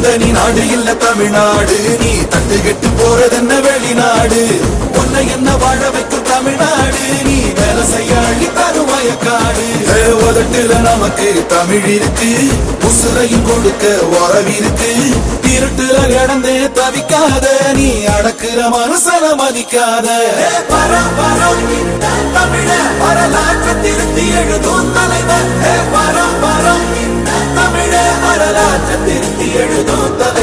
நீ நாடு இல்ல தமிழ்நாடு நீ தட்டு கெட்டு போறதென்ன வெளிநாடு உன்னை என்ன வாழ வைக்கும் தமிழ்நாடு நீ வேலை செய்ய அள்ளி தரும் வயக்காடு உதட்டுல நமக்கு தமிழ் இருக்கு உசுரையும் கொடுக்க உறவிருக்கு இருட்டுல கிடந்தே தவிக்காத நீ அடக்குற மனுஷன மதிக்காத தமிழ வரலாற்று திருத்தி எழுதும் தலைவர் தமிழ வரலாற்று திருத்தி எழுதும் தலைவர்